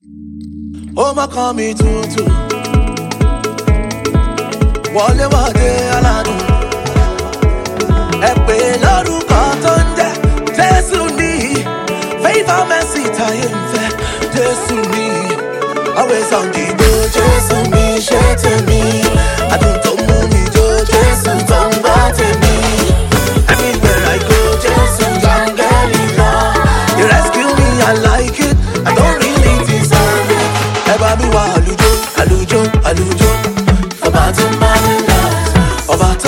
Oh, my call me tutu. Wale wade alanu. Epe lórúkọ tó ń jẹ́ Jésù ni. Favor mercy táyé ń fẹ́ Jésù ni. Always on the go Jésù mi ṣe tèmi. Adùn tó mú mi jó Jésù tó ń gbọ́ tèmi. Everywhere I go Jésù jàǹgẹ́lì lọ. You rescue me, I like it. I don't really deserve it. Ẹ bá mi wá àlùjọ, àlùjọ, àlùjọ. Ọba tó marvelous, ọba tó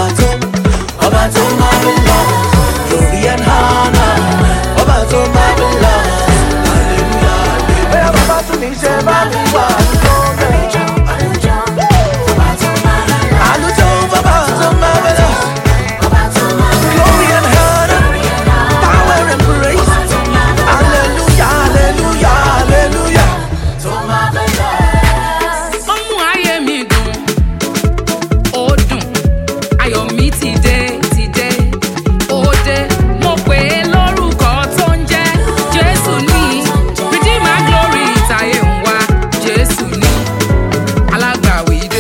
marvelous. Glory and honor, ọba tó marvelous. Hallelujah, hallelujah. Bẹ́ẹ̀ bàbá tún ní ṣe bá mi wá àlùjọ. Àlùjọ, ọba tó marvelous. Àlùjọ, ọba tó marvelous. Glory and honor, power and praise. Hallelujah, hallelujah, hallelujah. So marvelous. Ọmú ayé mi dùn, ó dùn, ayọ̀ mi ti dé, ó dé. Mo pè é lórúkọ tó ń jẹ́ Jésù ní. Redeemer glory ìtàyè ń wá Jésù ní. Alágbàwí dé.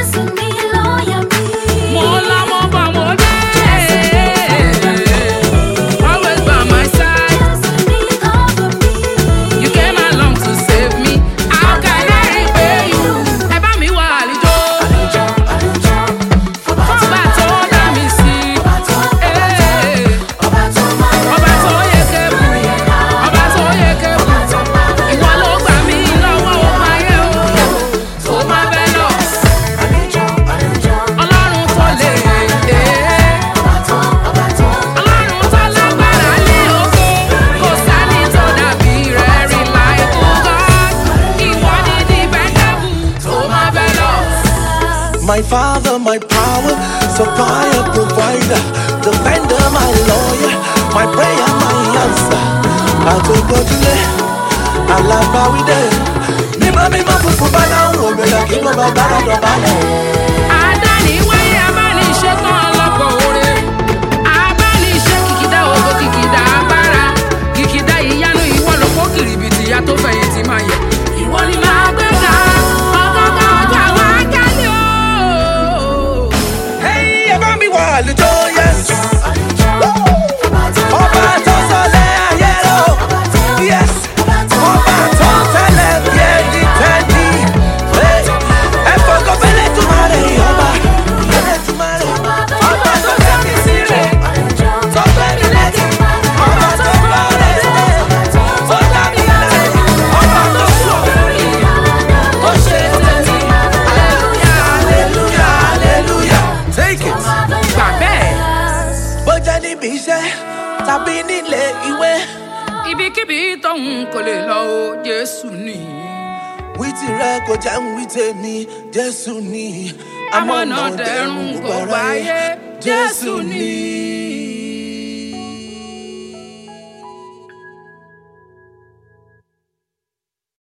Mo lá mo bá mo dé. Always by my side. You came along to save me. How can I repay you? Ẹ bá mi wá àlùjọ. Fọ́nbà tó dá mi sí. Ọba tó yẹ kébù. Ọba tó yẹ kébù. Ìwọ ló gbà mí lọ́wọ́ ogun ayé o. So marvelous. Ọlọ́run tó lè. Ọlọ́run tó lágbára ní ògo. Kò sẹ́ni tó dàbí rẹ̀ reliable God. Ìwọ ni dependable. So marvelous. My father, my power, supplier, provider, defender, my lawyer, my prayer, my answer. Àtòkòjúlé, alábàwídé, mímọ́ funfun bá láwọn òmìnira kí mo bá gbára dọ̀bálẹ̀. Adániwáyé abániṣe tán ọlọ́pọ̀ oore. Abániṣe kìkìdá ògo kìkìdá agbára. Kìkìdá ìyanu ìwọ ló kó kìrìbìtì ìyá tó fẹ̀yìntì máa yẹ. Ìwọ ni màá gbé ga. Ọ̀gọ̀gọ̀ ọjà wa kálí o. Hey, ẹ bá mi wá àlùjọ, yes. Ọba tó sọlẹ̀ ayé lọ, yes. Ọba tó tẹ́lẹ̀ bí ẹni tẹ́ni. Ẹ fọkàn fẹ́lẹ́ túmọ̀rẹ́ ọba. Ọba tó fẹ́ mi sí rẹ̀. Tó fẹ́ mi lẹ́tí. Ọba tó gbọ́ rẹ̀. Tó dá mi lẹ́yìn. Ọba tó sọ fún mi. Ó ṣe tẹ̀mí. Hallelujah, hallelujah, hallelujah. Take it. Gbà bẹ́ẹ̀. Bó jẹ́ níbi iṣẹ́ tàbí nílé ìwé. Ibikíbi tóun kò lè lọ o, Jésù ni. Wí tirẹ̀ kò jẹ́ ń wí tèmi, Jésù ni. Amọ̀nà dẹ̀rùn kò wáyé, Jésù ni.